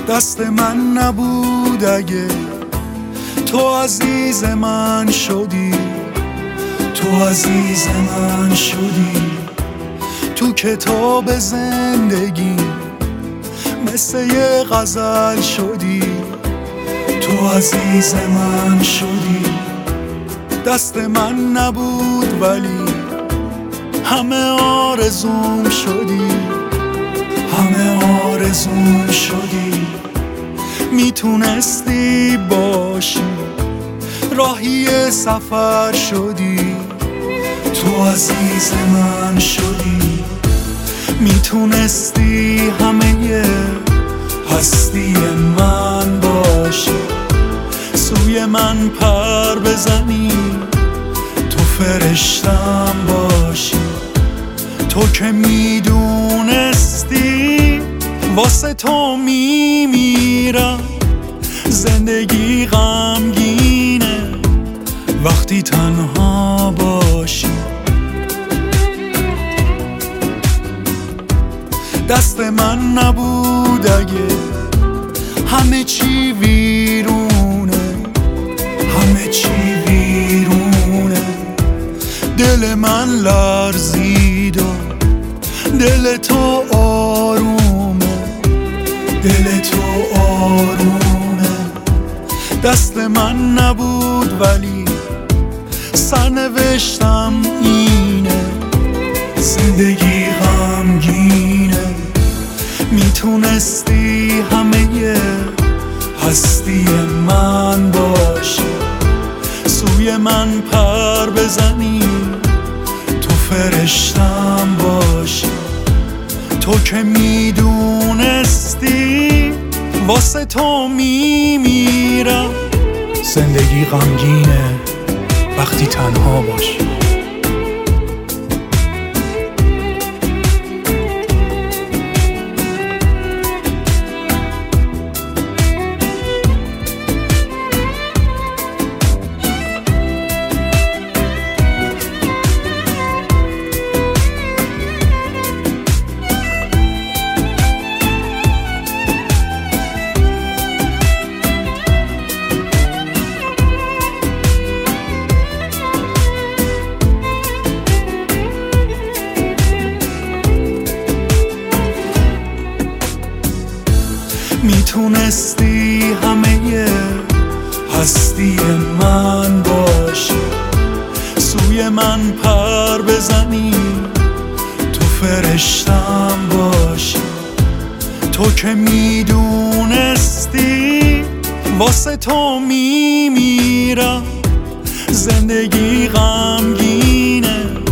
دست من نبود اگه تو عزیز من شدی، تو عزیز من شدی. تو کتاب زندگی مثل یه غزل شدی، تو عزیز من شدی. دست من نبود ولی همه آرزوم شدی، همه آرزوم شدی. میتونستی باشی راهی سفر شدی، تو عزیز من شدی. میتونستی همه هستی من باشی، سوی من پر بزنی، تو فرشتم باشی. تو که میدونستی واسه تو میمیرم، زندگی غمگینه وقتی تنها باشی. دست من نبود اگه همه چی ویرونه، همه چی ویرونه. دل من لرزید و دل تو آرومه، دل تو آرومه. دست من نبود ولی سرنوشتم اینه، زندگی غمگینه. میتونستی همه هستی من باشی، سوی من پر بزنی، تو فرشتم باشی. تو که میدونستی واسه تو میمیرم، زندگی غمگینه وقتی تنها باشی. میتونستی همه هستی من باشی، سوی من پر بزنی، تو فرشتم باشی. تو که میدونستی واسه تو میمیرم، زندگی غمگینه